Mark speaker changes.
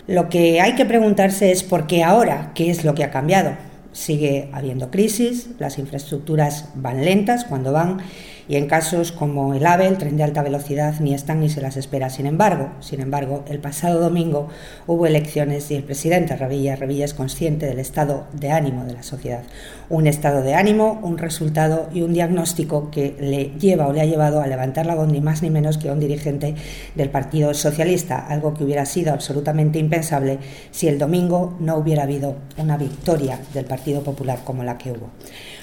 Speaker 1: Lo que hay que preguntarse es por qué ahora, qué es lo que ha cambiado. Sigue habiendo crisis, las infraestructuras van lentas cuando van, y en casos como el AVE, el tren de alta velocidad, ni están ni se las espera. Sin embargo, el pasado domingo hubo elecciones y el presidente Revilla es consciente del estado de ánimo de la sociedad. Un estado de ánimo, un resultado y un diagnóstico que le lleva o le ha llevado a levantar la voz ni más ni menos que a un dirigente del Partido Socialista, algo que hubiera sido absolutamente impensable si el domingo no hubiera habido una victoria del Partido Popular como la que hubo.